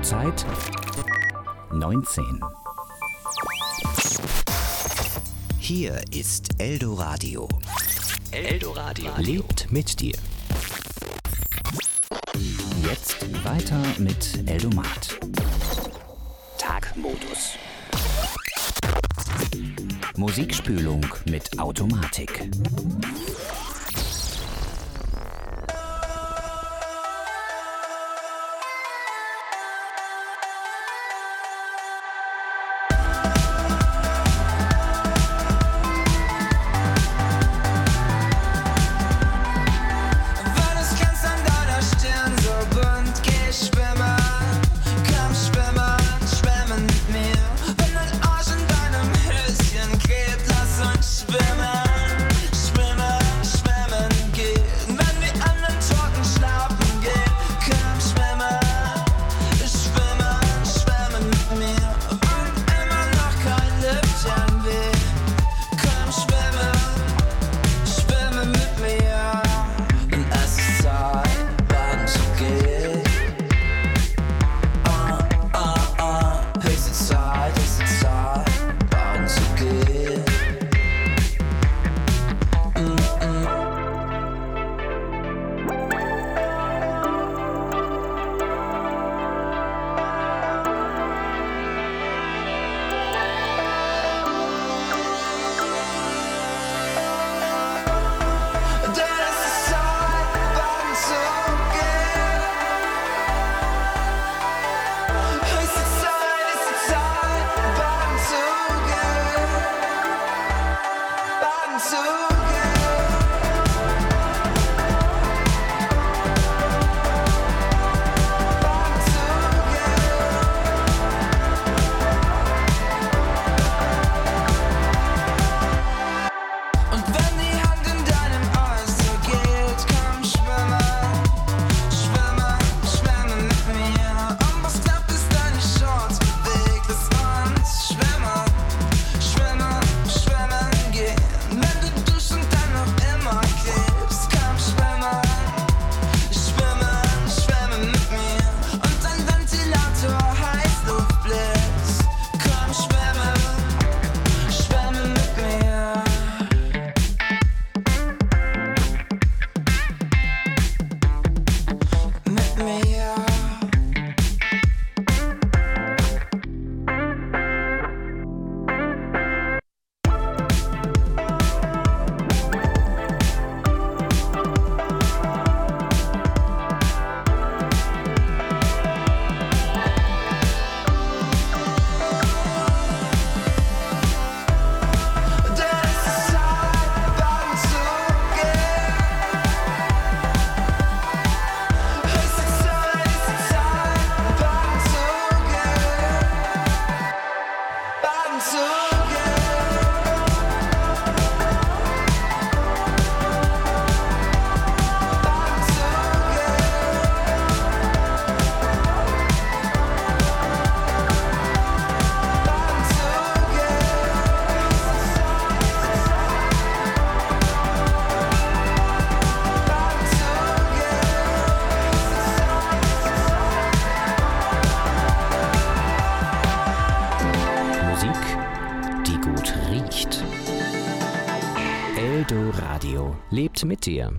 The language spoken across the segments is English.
Uhrzeit 19. Hier ist Eldoradio. Eldoradio lebt mit dir. Jetzt weiter mit Eldomat. Tagmodus. Musikspülung mit Automatik. Eldoradio lebt mit dir.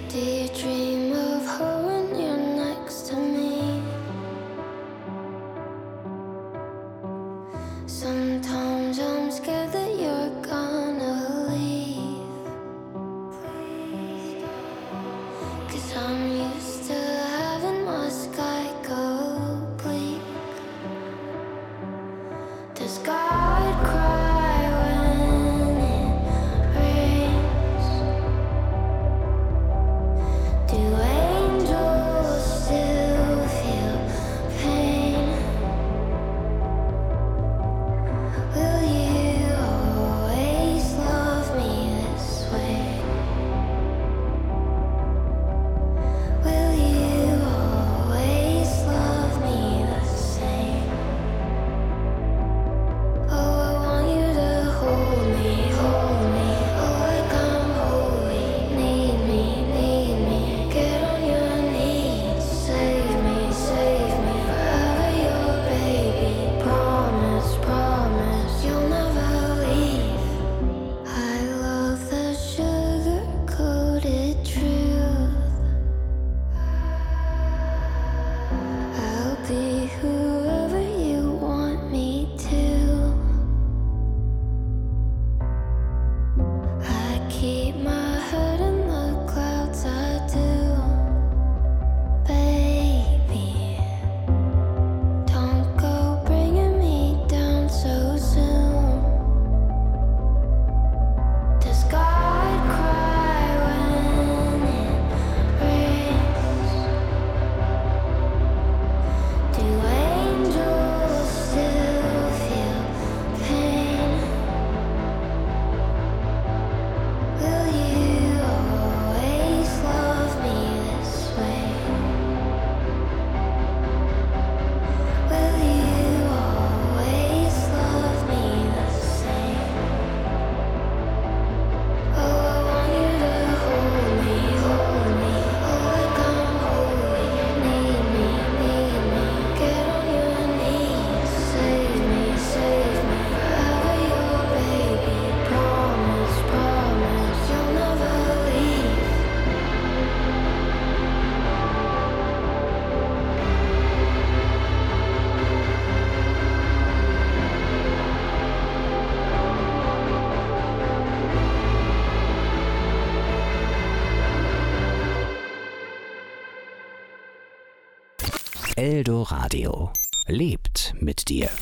Eldoradio lebt mit dir.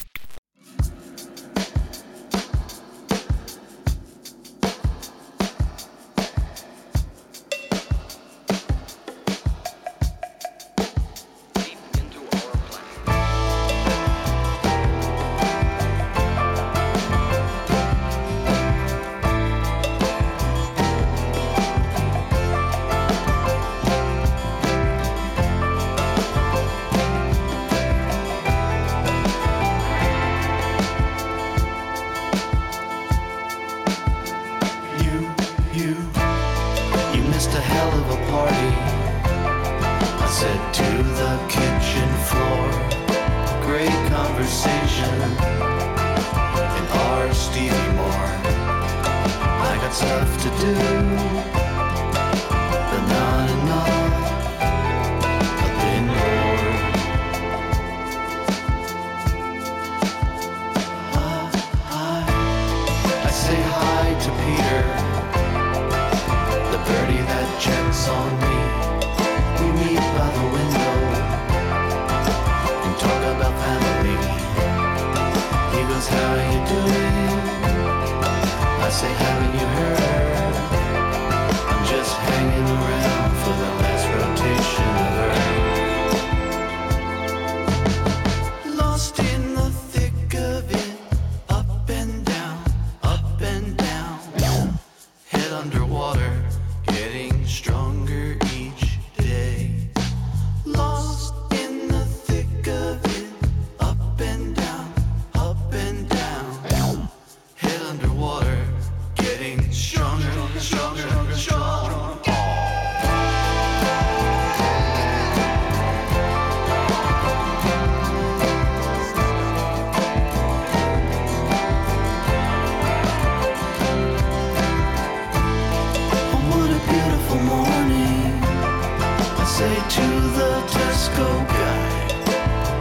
How you doing? I say, haven't you heard?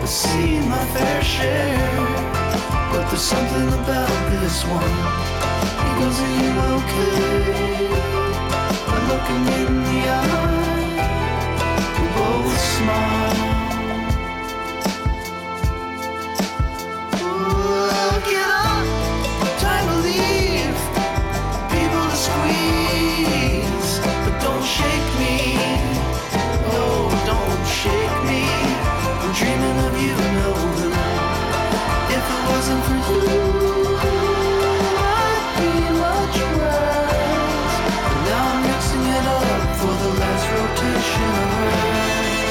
seen my fair share, but there's something about this one. He goes, are you okay? I look him in the eye, we both smile. Ooh, get up, time to leave. People to squeeze, but don't shake me. No, don't shake me. I'm dreaming of you, no. If it wasn't for you, I'd be much worse. And now I'm mixing it up for the last rotation of Earth.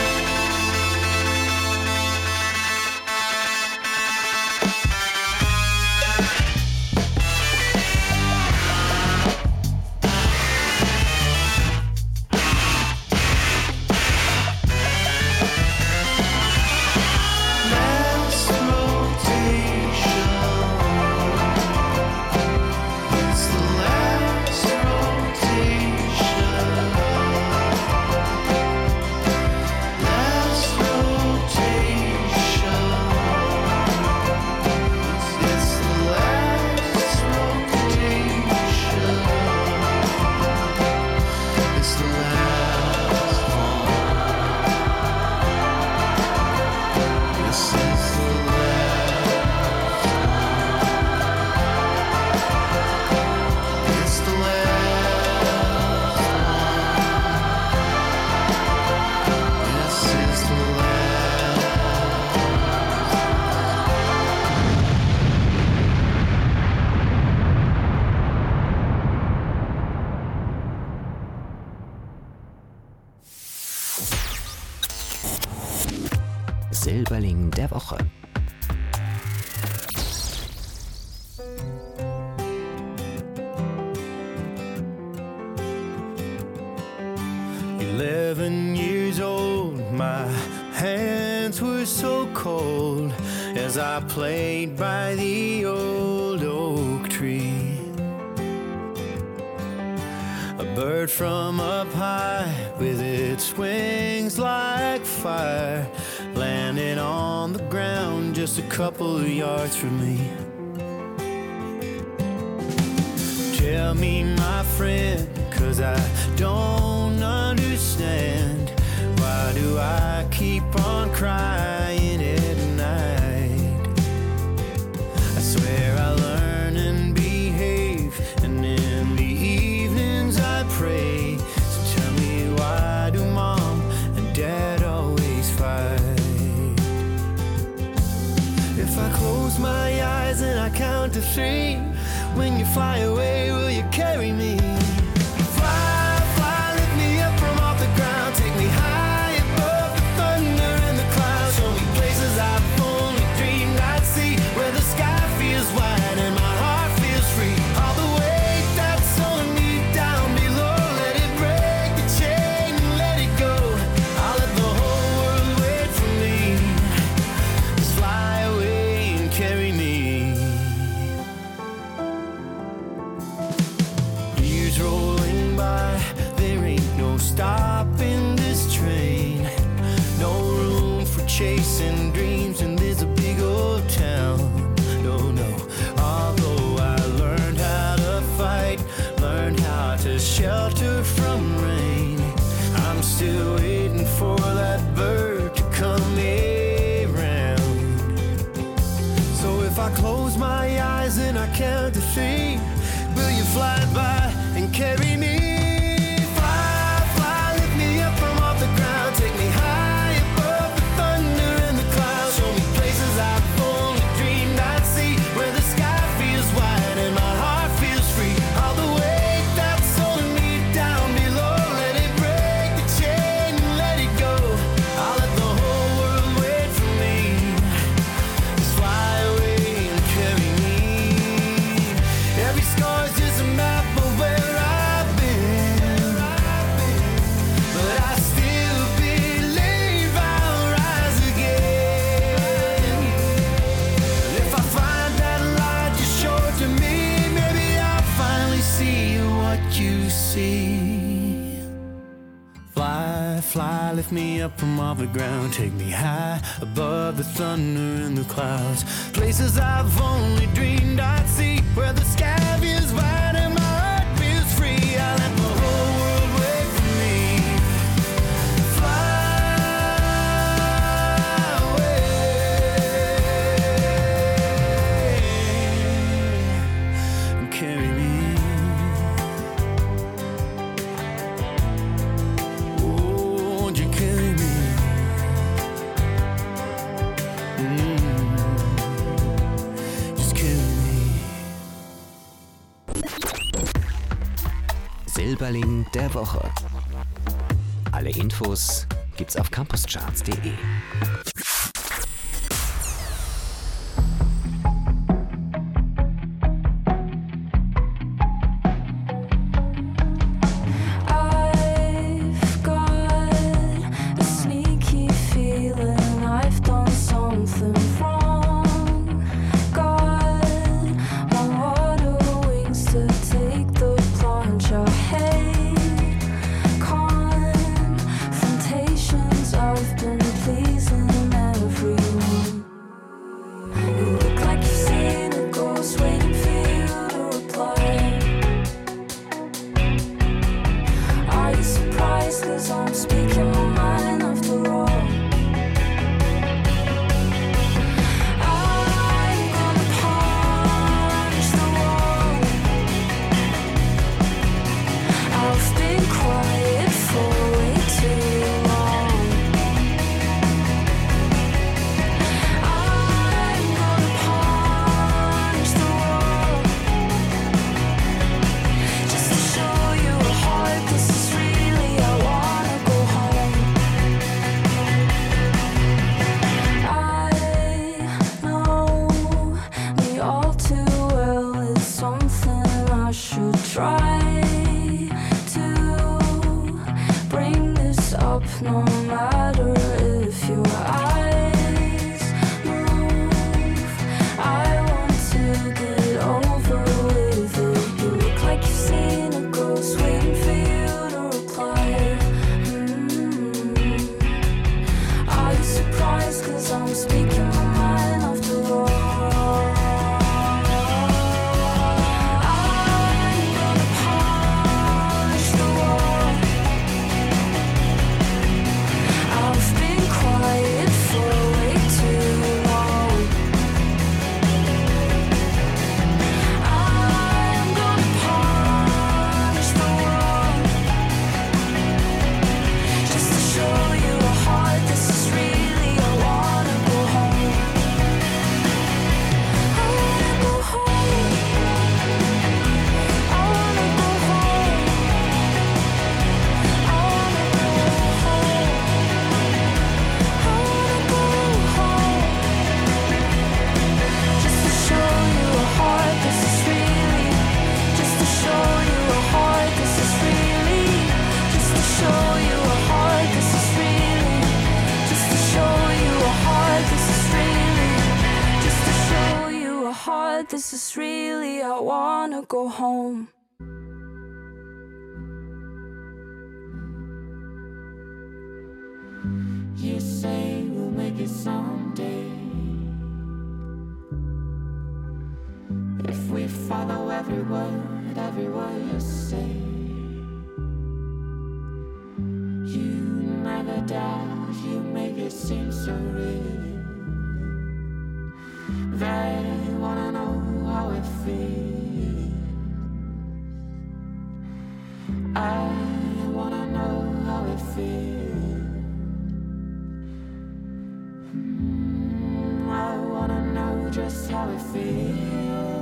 Silberling der Woche. Years old, my hands were so cold as I played by the old oak tree. A bird from up high with its wings like fire landed on the ground just a couple of yards from me. Tell me, my friend, 'cause I don't understand. Why do I keep on crying at night? I swear I learn and behave, and in the evenings I pray. So tell me, why do Mom and Dad always fight? If I close my eyes and I count to 3, when you fly away, will you carry me? Fly, fly, lift me up from off the ground, take me high above the thunder and the clouds. Show me places I've only dreamed I'd see, where the sky feels wide and my heart feels free. All the weight that's on me down below, let it break the chain and let it go. I'll let the whole world wait for me. Just fly away and carry me. Years rolling by, there ain't no stopping this train. No room for chasing dreams, and there's a big old town. No, no. Although I learned how to fight, learned how to shelter from rain, I'm still waiting for that bird to come around. So if I close my eyes and I count to 3, will you fly by and carry me? Fly, fly, lift me up from off the ground, take me high above the thunder and the clouds. Show me places I've only dreamed I'd see, where the sky feels wide and my heart feels free. All the weight that's holding me down below, let it break the chain and let it go. I'll let the whole world wait for me. Just fly away and carry me. Every scar's just a map of where I've been. fly, lift me up from off the ground, take me high above the thunder and the clouds. Places I've only dreamed I'd see, where the sky feels wide and my heart feels free. I let the whole world wait for me. Fly away and carry me. Silberling der Woche. Alle Infos gibt's auf campuscharts.de. This is really, I wanna go home. You say we'll make it someday, if we follow every word you say. You never doubt, you make it seem so real. They wanna know how it feels. I wanna know how it feels. I wanna know just how it feels.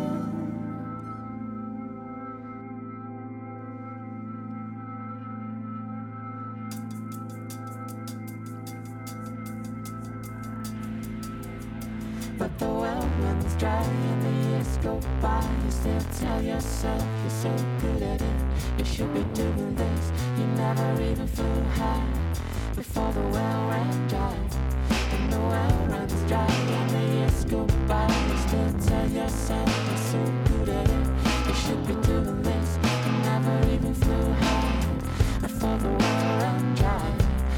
But the well runs dry and the years go by. You still tell yourself you're so good at it. You should be doing this. You never even flew high before the well ran dry. And the well runs dry and the years go by. You still tell yourself you're so good at it. You should be doing this. You never even flew high before the well ran dry.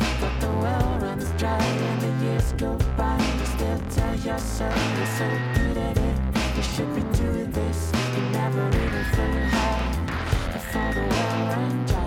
yourself, you're so good at it. You should be doing this. You never even flew high before the well ran dry.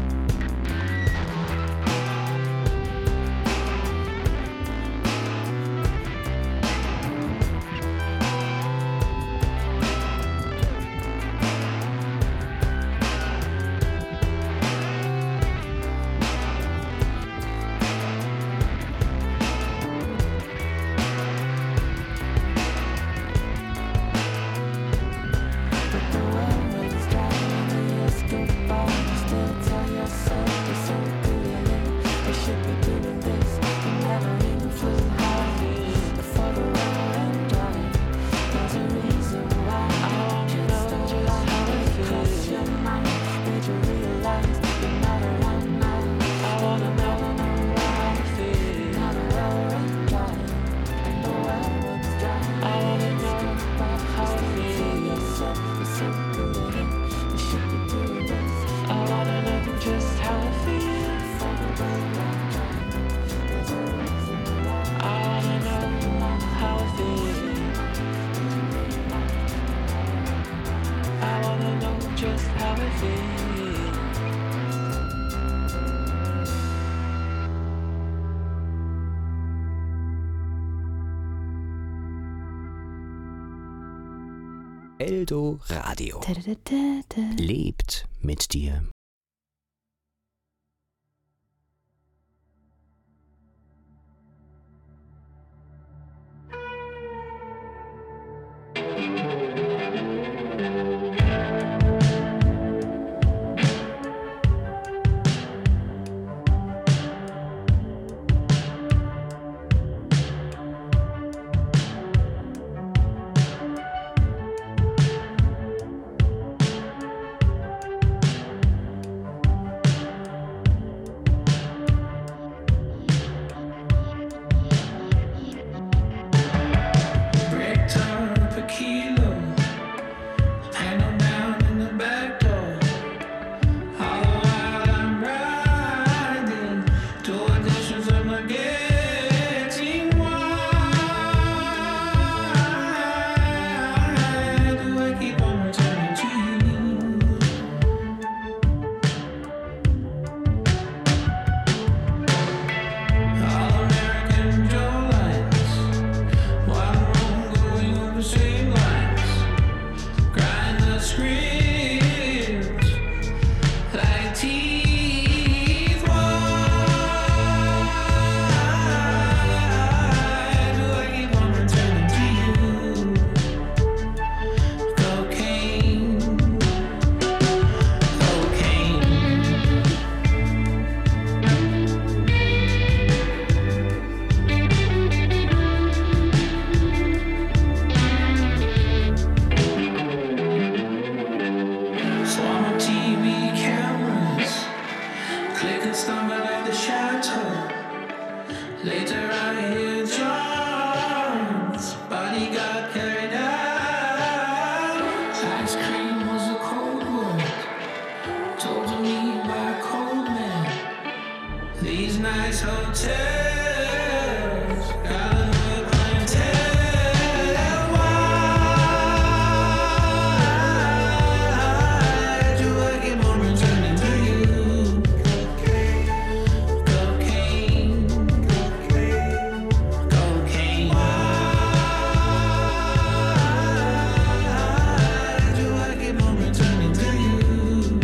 Eldo Radio. Lebt mit dir.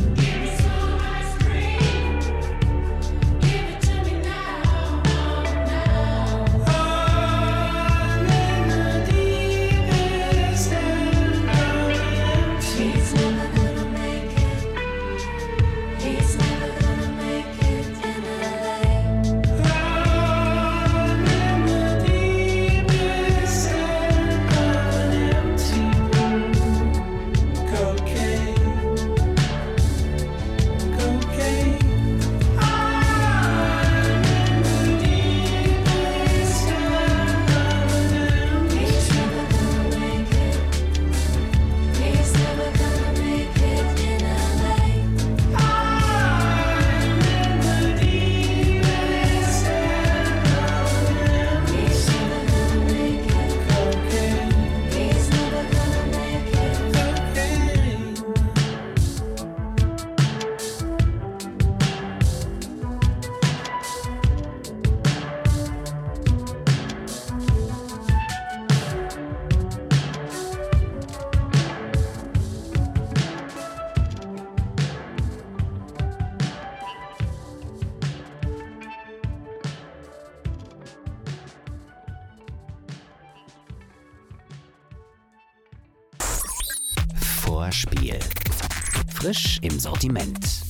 Give it to me now. Hörspiel. Frisch im Sortiment.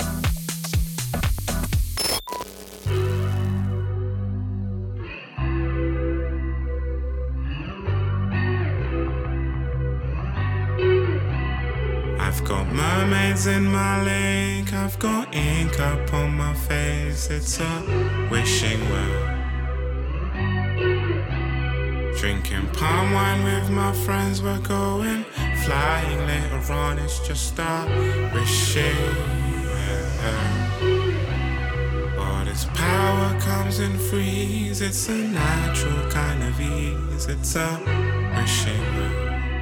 I've got mermaids in my lake, I've got ink up on my face, it's a wishing well. Drinking palm wine with my friends, we're going flying later on, it's just a wishing well. But its power comes in threes, it's a natural kind of ease, it's a wishing well.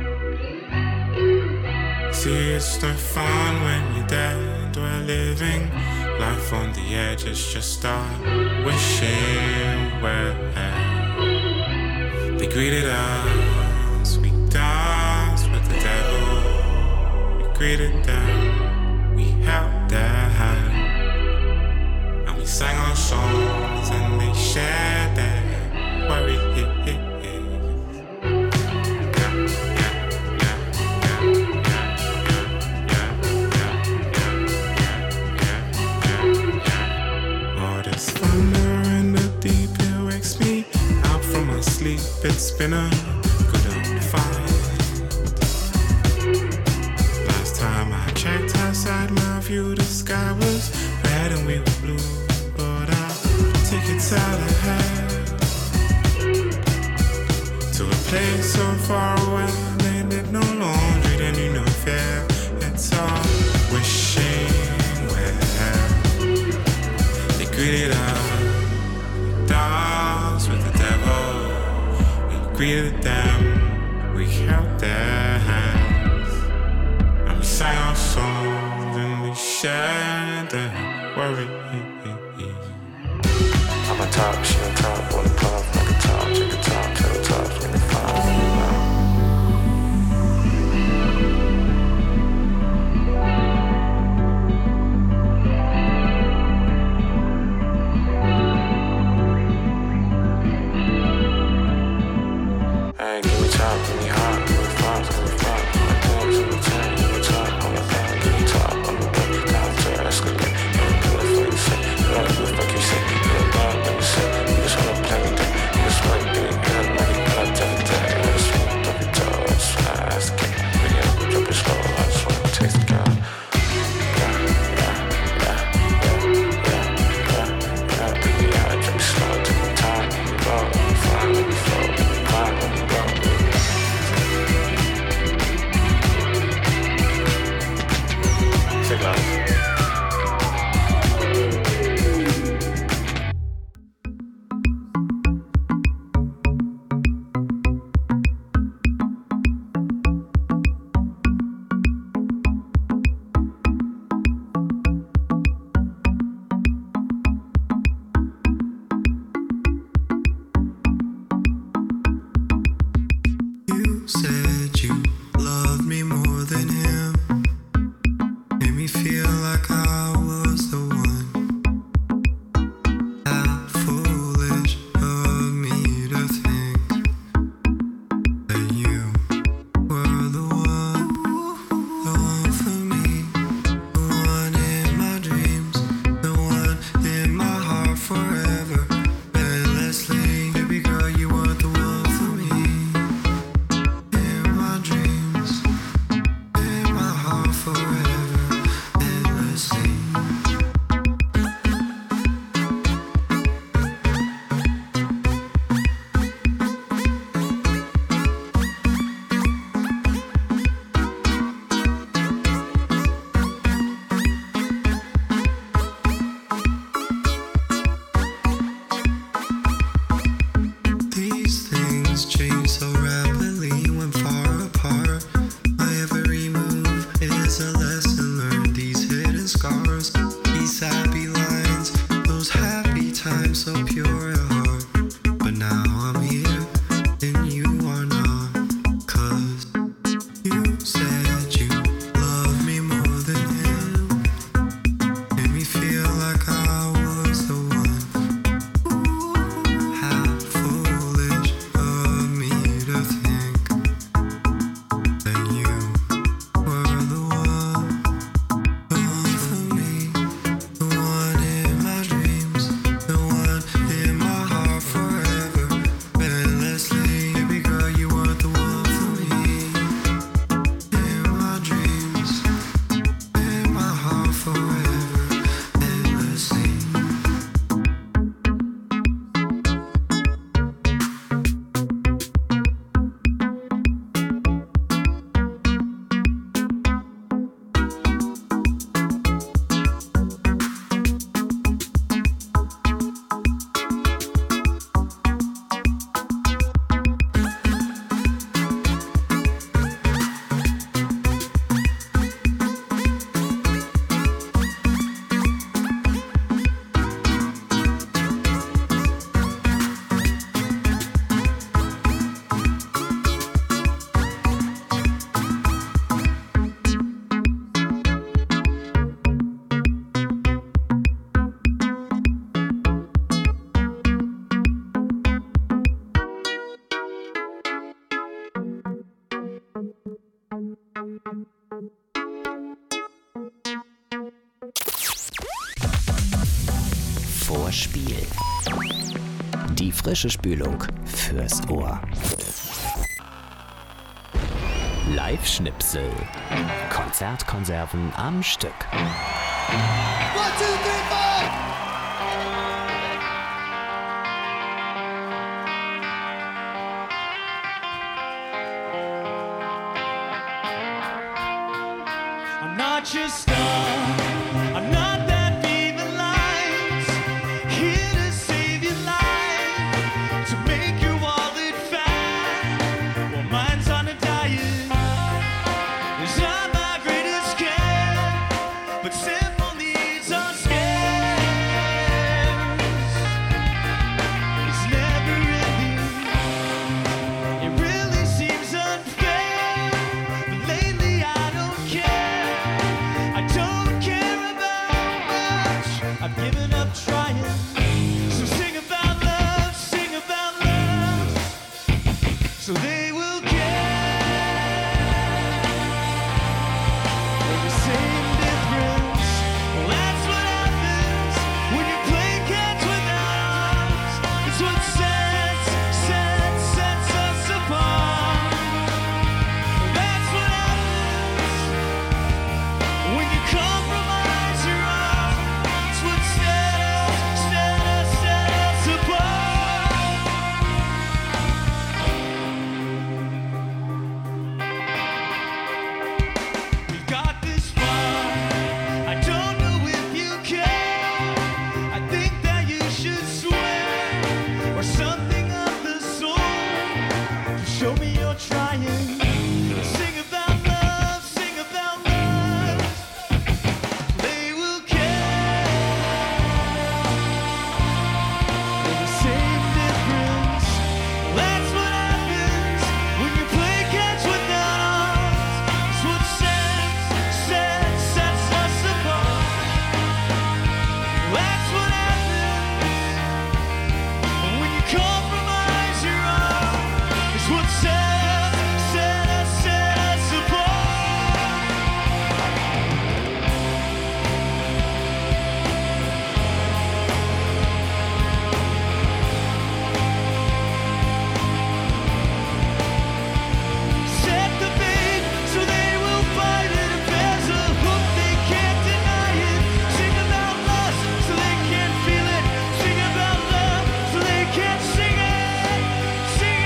See, it's no fun when you're dead. We're living life on the edge. It's just a wishing well. They greeted us. We danced with the devil. We greeted them. We held their hand. And we sang our songs and they shared their worry. It's been a good old fight. Last time I checked outside my view, the sky was red and we were blue. But I'll take it out ahead to a place so far away. They did no laundry, they knew no fear. It's all wishing well. They greeted us, danced with the devil. Greeted them, we held their hands, and we sang our songs and we shared their worry. I'm on top, she on top, on the puff, like a top, check the top, tell the top, when they Were the Spiel. Die frische Spülung fürs Ohr. Live-Schnipsel. Konzertkonserven am Stück. 1, 2, 3, 4! I'm not your star, I'm not that beaming light, here to save your life, to make your wallet fat, well mine's on a diet, it's not my greatest care, but simple needs are scarce, it's never ending, it really seems unfair, but lately I don't care. I don't care about much. I've given up trying. So sing about love, sing about love. So they will care. They're the same difference. Well, that's what happens when you play catch without arms. It's what sets us apart. That's what happens when you compromise your own, it's what set us apart. We've got this far, I don't know if you care. I think that you should swear, or something of the sort, to show me you're trying. Sing about love, sing about love. They will care. They're the same difference. That's what happens when you play catch without arms. It's what sets us apart. That's what happens when you compromise your own. It's what sets us apart. Set the bait so they will fight it. If there's a hook, they can't deny it. Sing about lust so they can't feel it. Sing about love so they can't sing it. Sing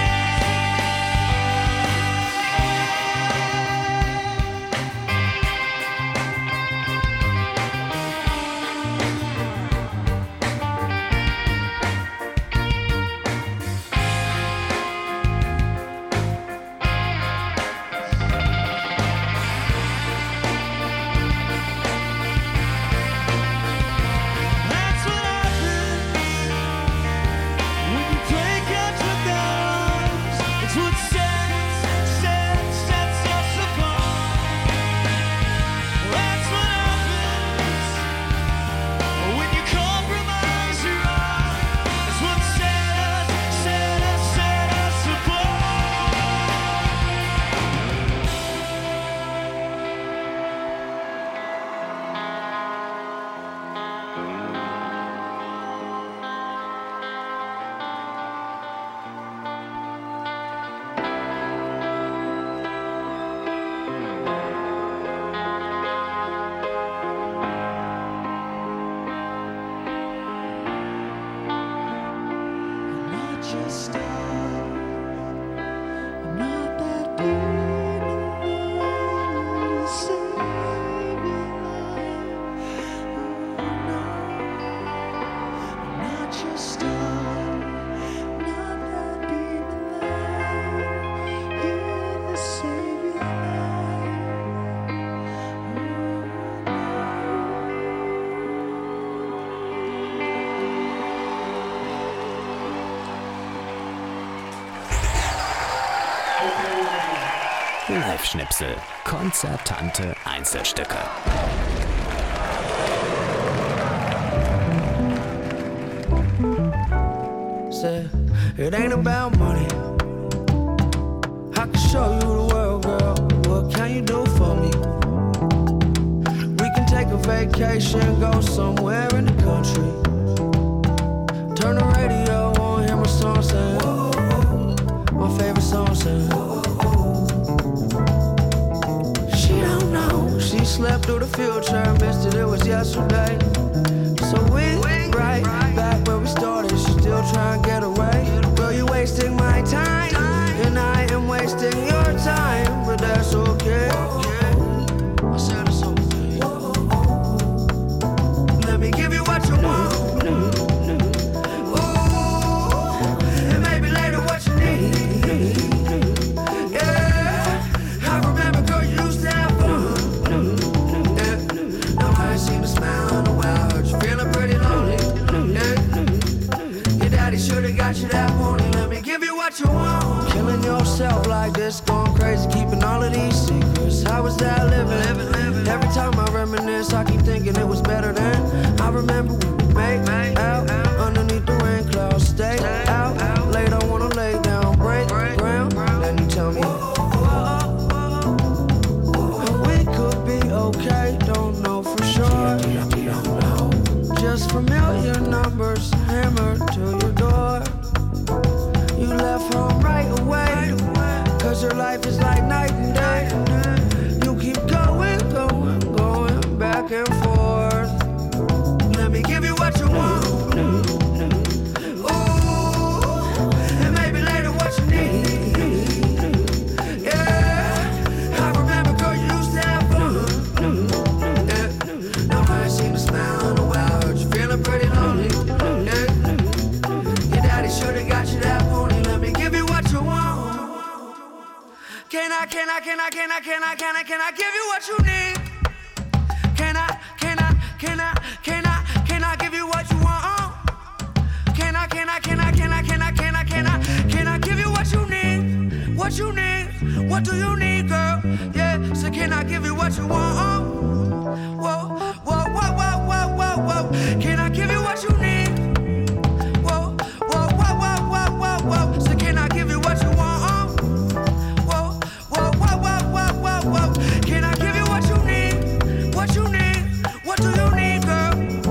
That's what happens when you play catch without arms. It's what sets us apart. That's what happens when you compromise your own. It's what set us apart. I'm not your star. I'm not that demon to save your life. I'm not your star. Not that demon here to save your life. Live-Schnipsel. Konzertante Einzelstücke. Say, it ain't about money. I can show you the world, girl. What can you do for me? We can take a vacation, go somewhere in the country. got you that pony, let me give you what you want. Killing yourself like this, going crazy, keeping all of these secrets. How was that living? Every time I reminisce, I keep thinking it was better then. I remember we would make out underneath the rain clouds. Stay out late, I wanna lay down, break ground. Then you tell me we could be okay, don't know for sure. Just familiar numbers hammered to your door. You left home right away, cause your life is like night and day. You keep going back and forth. Let me give you what you want. Ooh, and maybe later what you need. Yeah, I remember girl you used to have fun. Yeah, no I ain't seen a smile in a while. Heard you feeling pretty lonely. Yeah, your daddy should've got you that pony. Let me give you what you want. Can I give you what you need? Can I give you what you want? Can I give you what you need? What you need? What do you need, girl? Yeah, so can I give you what you want? Whoa. Can I give you what you need? Whoa. So can I give you what you want? Whoa. Can I give you what you need? What you need? What do you need, girl?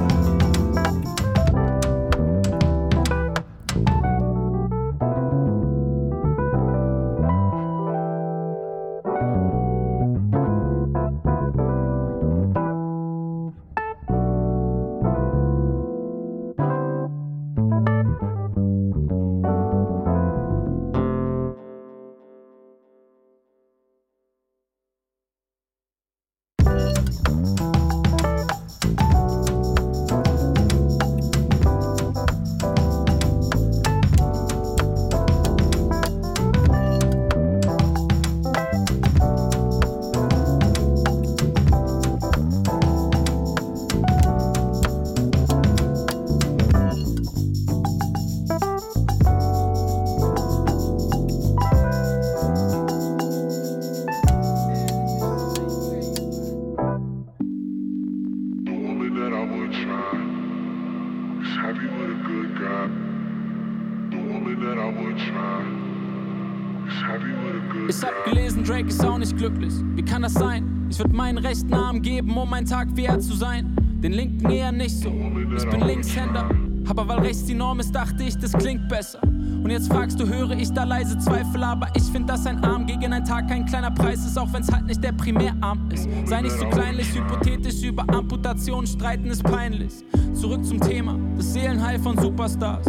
Ich hab gelesen, Drake ist auch nicht glücklich. Wie kann das sein? Ich würd meinen rechten Arm geben, um ein Tag wie er zu sein. Den linken eher nicht so. Ich bin Linkshänder. Aber weil rechts die Norm ist, dachte ich, das klingt besser. Und jetzt fragst du, höre ich da leise Zweifel. Aber ich find, dass ein Arm gegen ein Tag kein kleiner Preis ist. Auch wenn's halt nicht der Primärarm ist. Sei nicht so kleinlich, hypothetisch über Amputationen streiten ist peinlich. Zurück zum Thema, das Seelenheil von Superstars.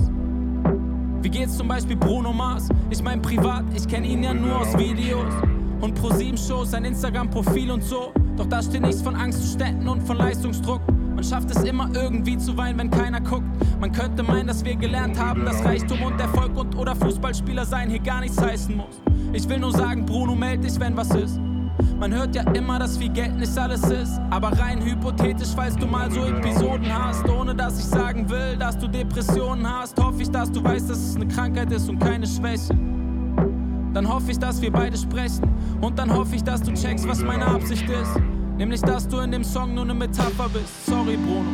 Wie geht's zum Beispiel Bruno Mars? Ich mein privat, ich kenn ihn ja nur aus Videos. Und Pro7-Shows, sein Instagram-Profil und so. Doch da steht nichts von Angstzuständen und von Leistungsdruck. Man schafft es immer irgendwie zu weinen, wenn keiner guckt. Man könnte meinen, dass wir gelernt haben, dass Reichtum und Erfolg und oder Fußballspieler sein hier gar nichts heißen muss. Ich will nur sagen, Bruno, meld dich, wenn was ist. Man hört ja immer, dass viel Geld nicht alles ist. Aber rein hypothetisch, falls du mal so Episoden hast, ohne dass ich sagen will, dass du Depressionen hast, hoffe ich, dass du weißt, dass es eine Krankheit ist und keine Schwäche. Dann hoffe ich, dass wir beide sprechen. Und dann hoffe ich, dass du checkst, was meine Absicht ist. Nämlich, dass du in dem Song nur eine Metapher bist. Sorry, Bruno.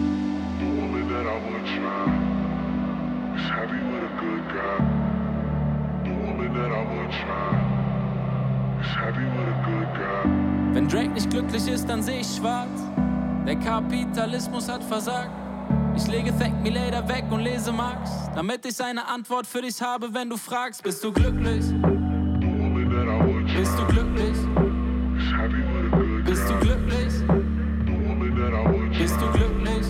Wenn Drake nicht glücklich ist, dann seh ich schwarz. Der Kapitalismus hat versagt. Ich lege Thank Me Later weg und lese Marx, damit ich eine Antwort für dich habe, wenn du fragst, bist du glücklich? Bist du glücklich? Bist du glücklich? Bist du glücklich?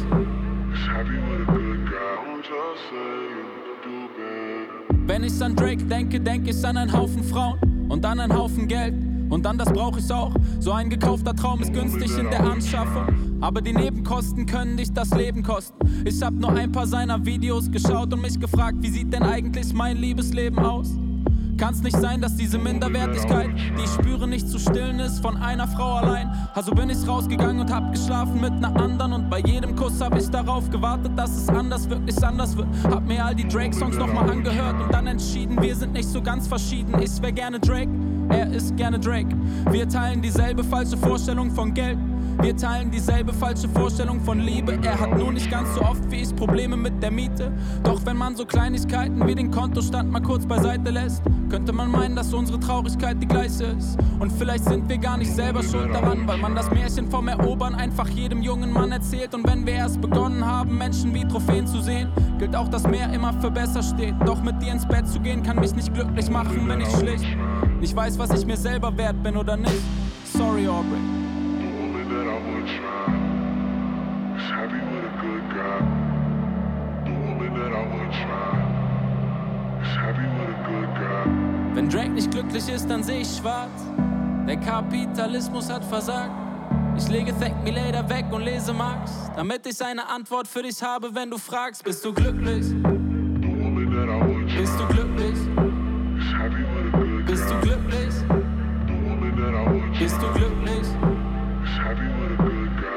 Wenn ich an Drake denke, denke ich an einen Haufen Frauen und an einen Haufen Geld. Und dann, das brauch ich auch. So ein gekaufter Traum ist günstig in der Anschaffung. Aber die Nebenkosten können dich das Leben kosten. Ich hab nur ein paar seiner Videos geschaut und mich gefragt, wie sieht denn eigentlich mein Liebesleben aus? Kann's nicht sein, dass diese Minderwertigkeit, die ich spüre, nicht zu stillen ist von einer Frau allein. Also bin ich rausgegangen und hab geschlafen mit einer anderen. Und bei jedem Kuss hab ich darauf gewartet, dass es wirklich anders wird. Hab mir all die Drake-Songs nochmal angehört und dann entschieden, wir sind nicht so ganz verschieden. Ich wär gerne Drake, er ist gerne Drake. Wir teilen dieselbe falsche Vorstellung von Geld. Wir teilen dieselbe falsche Vorstellung von Liebe. Er hat nur nicht ganz so oft wie ich Probleme mit der Miete. Doch wenn man so Kleinigkeiten wie den Kontostand mal kurz beiseite lässt, könnte man meinen, dass unsere Traurigkeit die gleiche ist. Und vielleicht sind wir gar nicht selber schuld daran, weil man das Märchen vom Erobern einfach jedem jungen Mann erzählt. Und wenn wir erst begonnen haben, Menschen wie Trophäen zu sehen, gilt auch, dass mehr immer für besser steht. Doch mit dir ins Bett zu gehen, kann mich nicht glücklich machen, wenn ich schlicht nicht weiß, was ich mir selber wert bin oder nicht. Sorry, Aubrey. That I would try is happy with a good guy. The woman that I would try is happy with a good guy. Wenn Drake nicht glücklich ist, dann seh ich schwarz. Der Kapitalismus hat versagt. Ich lege Thank Me Later weg und lese Marx, damit ich eine Antwort für dich habe, wenn du fragst, bist du glücklich? The woman that I would try bist du glücklich? is happy with a good guy. Bist du glücklich? The woman that I would try bist du glücklich? is happy with a good guy.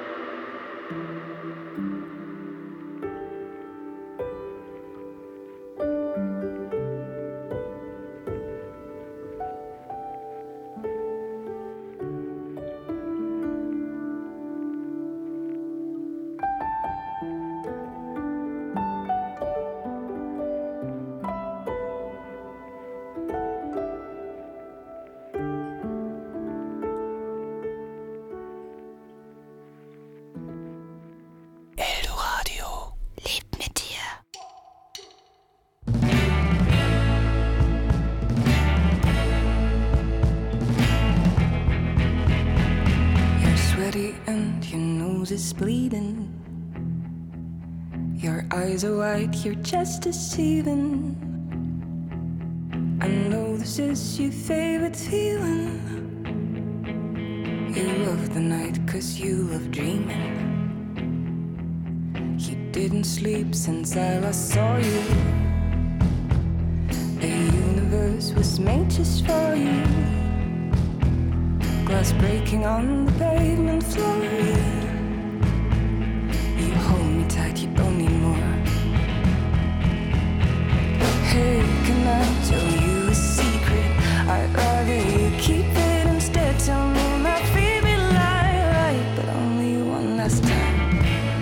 Is bleeding. Your eyes are wide, you're just deceiving. I know this is your favorite feeling. You love the night 'cause you love dreaming. You didn't sleep since I last saw you. The universe was made just for you. Glass breaking on the pavement floor. Hold me tight, you don't need more. Hey, can I tell you a secret? I'd rather you keep it instead. Tell me my favorite lie, right? But only one last time.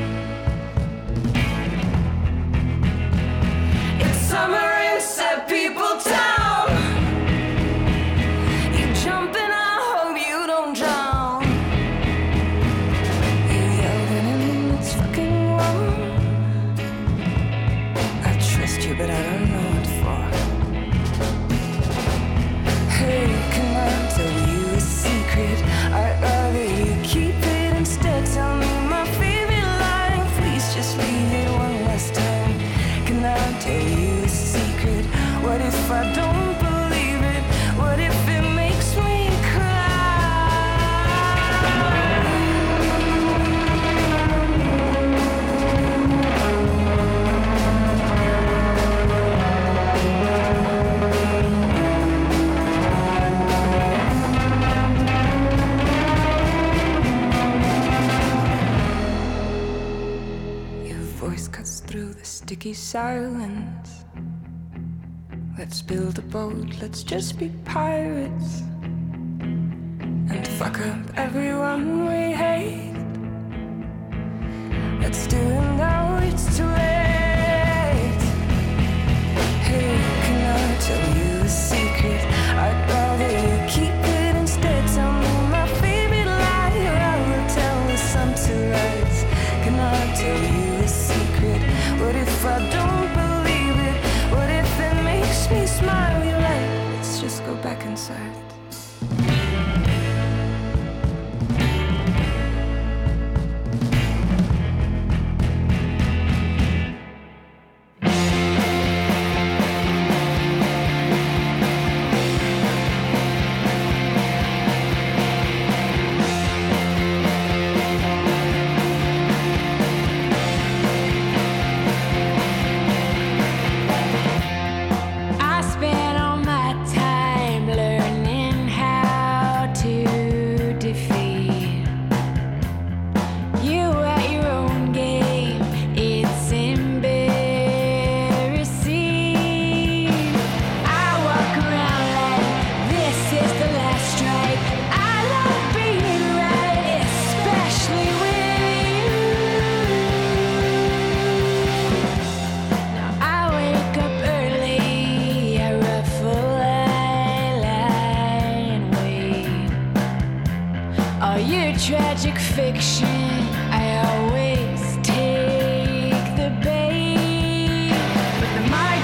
It's summer in sad people town. You jump and I hope you don't drown. You yelled at him, it's fucking but I don't know what for. Hey, can I tell you a secret? I'd rather you keep it instead. Tell me my favorite line. Please just leave it one last time. Can I tell you a secret? What if I don't believe it? What if it makes me through the sticky silence? Let's build a boat, let's just be pirates and fuck up everyone we hate. Let's do it now, it's too late. Hey, can I tell you a secret? I'd rather you keep it instead. Tell me my favorite lie, or I will tell the sun to rise. Can I tell you a secret? What if I don't believe it? What if it makes me smile? You're like, let's just go back inside.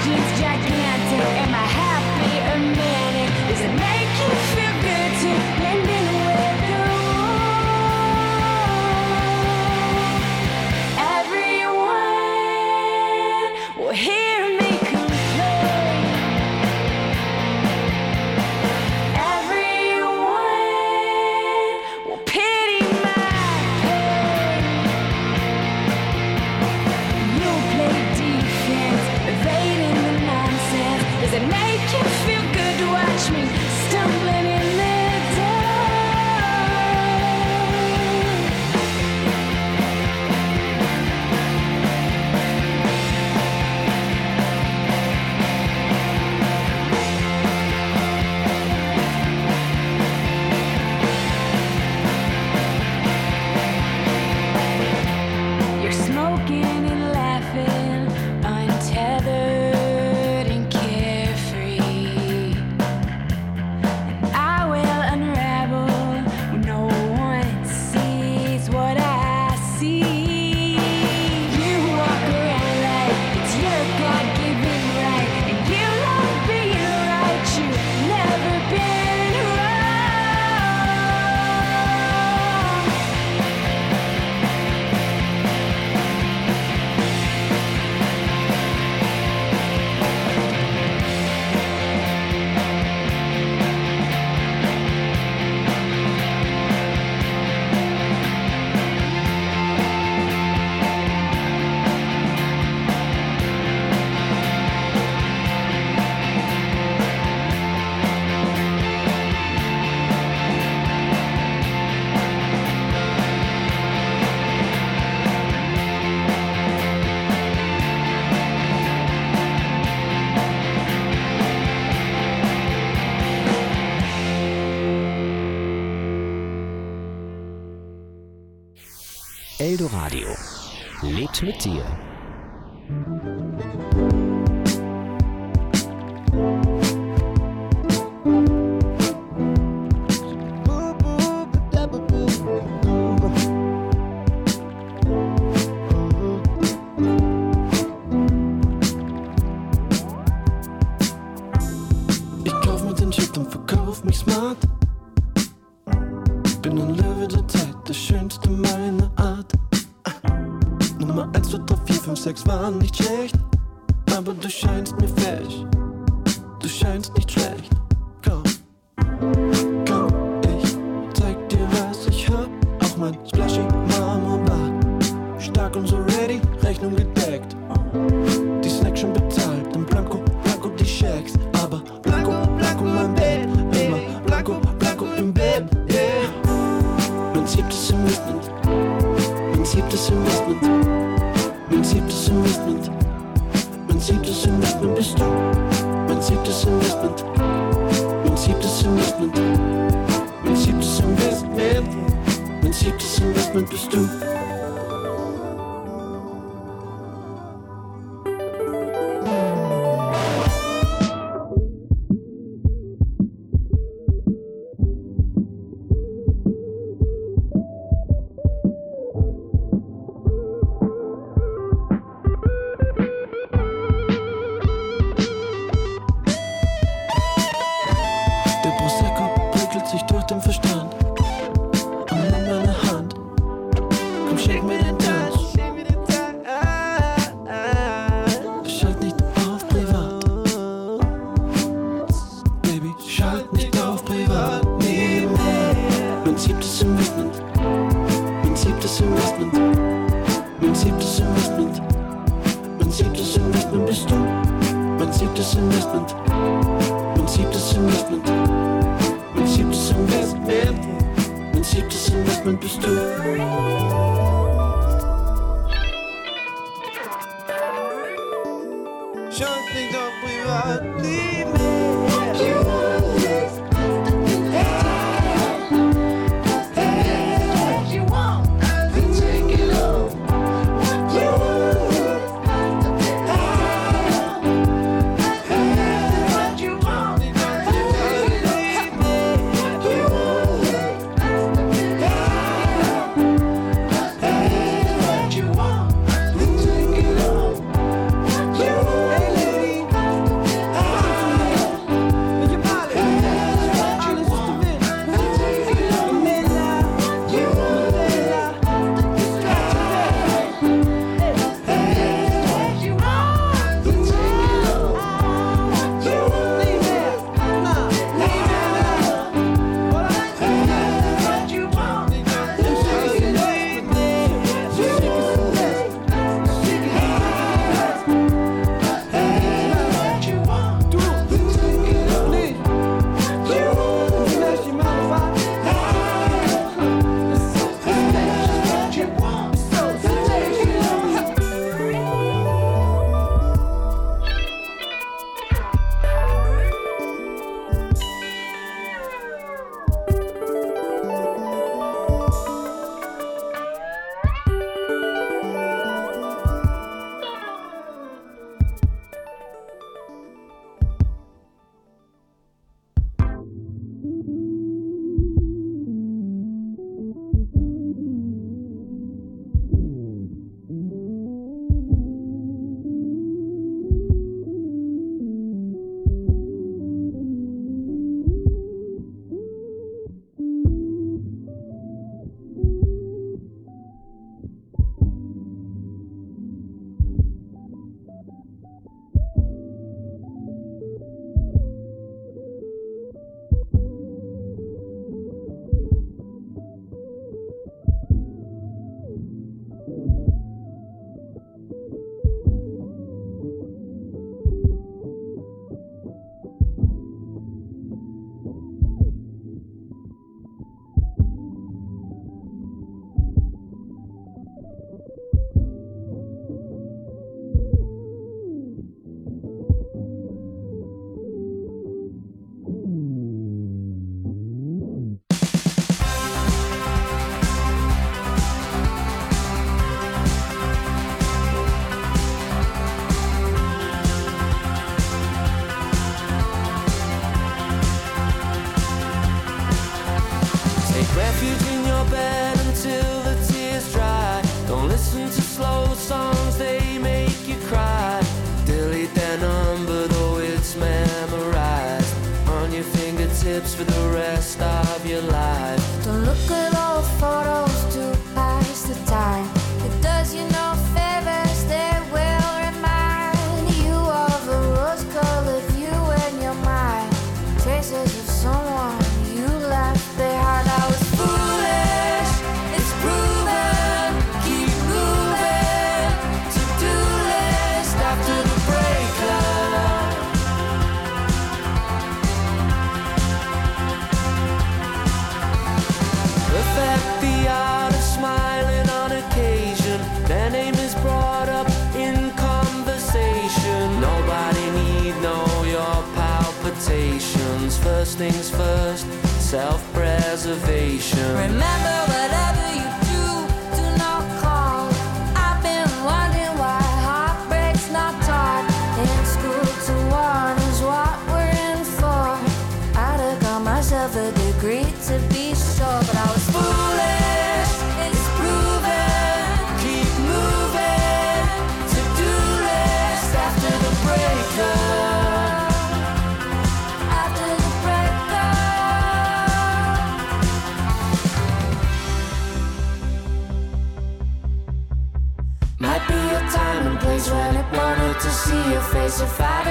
jeans gigantic? Am I happy or manic? Does it make you feel good to blend in with the world? Everyone will hear me complain. Everyone will pity my pain. You play defense, evading the nonsense. Does it make you feel good to watch me stumbling in the You're smoking and laughing, untethered and carefree. And I will unravel when no one sees what I see. You walk around like it's your God-given right, and you love being right. You've never been wrong. Eldoradio lebt mit dir. Ich kauf mir den Shit und verkauf mich smart. Bin ein Löwe der Zeit, der schönste meiner Art. Nummer 1, 2, 3, 4, 5, 6 waren nicht schlecht. Aber du scheinst mir fesch, du scheinst nicht schlecht. Komm, komm, ich zeig dir, was ich hab. Auch mein splashy Marmorbad. Stark und so ready, Rechnung gedeckt. Die Snacks schon bezahlt, im Blanco, Blanco die Shacks. Aber Blanco, Blanco mein Bett. Immer Blanco, Blanco im Bett, yeah. Mein siebtes Investment, mein siebtes Investment, mein siebtes Investment, mein siebtes Investment bist du. Mein siebtes Investment, mein siebtes Investment, mein siebtes Investment, mein siebtes Investment bist du. Der Prosecco prickelt sich durch den Verstand. Und nimm meine Hand, komm schenk mir den Tanz. Schalt nicht auf privat, Baby, schalt nicht auf privat. Nee, nee. Mein siebtes Investment, mein siebtes Investment, mein siebtes Investment, mein siebtes Investment bist du. Mein siebtes Investment, mein siebtes Investment, mein siebtes Investment, mein siebtes Investment bist du. Schalt nicht auf privat, bed until the tears dry. Don't listen to slow songs, they make you cry. Delete their number though it's memorized on your fingertips for the rest of your life. Don't look at old photos to pass the time. It does you no favors, they will remind you of a rose-colored view in your mind. Traces of someone you left behind. I was foolish, it's proven. Keep moving, to-do list after the breakup. Perfect the art of smiling on occasion. Their name is brought up in conversation. Nobody need know your palpitations. First things first, self-preservation. Remember whatever you